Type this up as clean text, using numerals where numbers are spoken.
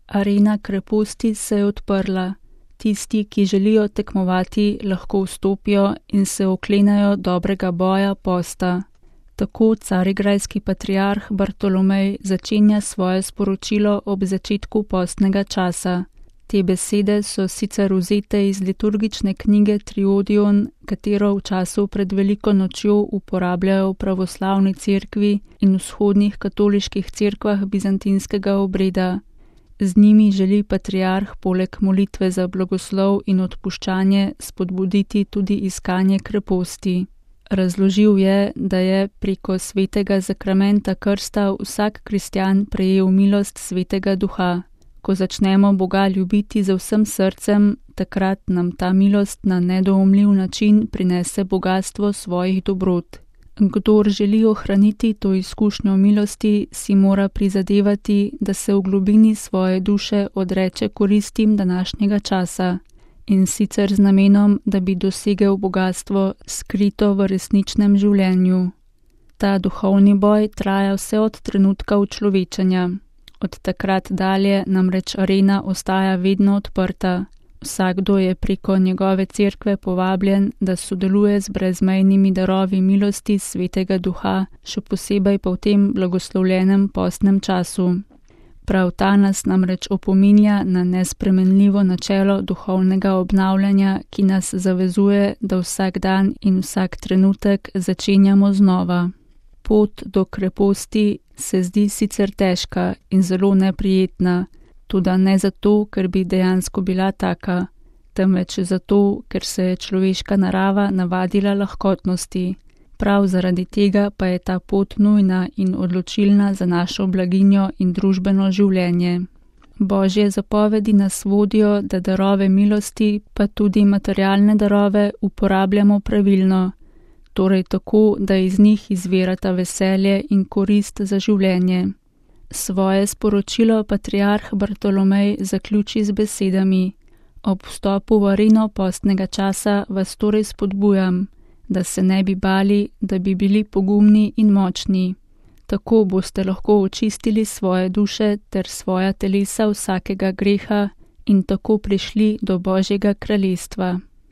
Arena kreposti se je odprla. Tisti, ki želijo tekmovati, lahko vstopijo in se oklenajo dobrega boja posta. Tako carigrajski patriarh Bartolomej začenja svoje sporočilo ob začetku postnega časa. Te besede so sicer vzete iz liturgične knjige Triodion, katero v času pred Veliko nočjo uporabljajo v pravoslavni cerkvi in vzhodnih katoliških cerkvah bizantinskega obreda. Z njimi želi patriarh poleg molitve za blagoslov in odpuščanje spodbuditi tudi iskanje kreposti. Razložil je, da je preko svetega zakramenta krsta vsak kristjan prejel milost svetega duha. Ko začnemo Boga ljubiti z vsem srcem, takrat nam ta milost na nedoumljiv način prinese bogastvo svojih dobrot. Kdor želi ohraniti to izkušnjo milosti, si mora prizadevati, da se v globini svoje duše odreče koristim današnjega časa, in sicer z namenom, da bi dosegel bogastvo skrito v resničnem življenju. Ta duhovni boj traja vse od trenutka učlovečenja. Od takrat dalje namreč arena ostaja vedno odprta. Vsakdo je preko njegove cerkve povabljen, da sodeluje z brezmejnimi darovi milosti svetega duha, še posebej pa v tem blagoslovljenem postnem času. Prav ta nas namreč opominja na nespremenljivo načelo duhovnega obnavljanja, ki nas zavezuje, da vsak dan in vsak trenutek začenjamo znova. Pot do kreposti se zdi sicer težka in zelo neprijetna, toda ne zato, ker bi dejansko bila taka, temveč zato, ker se je človeška narava navadila lahkotnosti. Prav zaradi tega pa je ta pot nujna in odločilna za našo blaginjo in družbeno življenje. Božje zapovedi nas vodijo, da darove milosti, pa tudi materialne darove, uporabljamo pravilno, torej tako, da iz njih izvirata veselje in korist za življenje. Svoje sporočilo patriarh Bartolomej zaključi z besedami: Ob vstopu v areno postnega časa vas torej spodbujam, da se ne bi bali, da bi bili pogumni in močni. Tako boste lahko očistili svoje duše ter svoja telesa vsakega greha in tako prišli do Božjega kraljestva.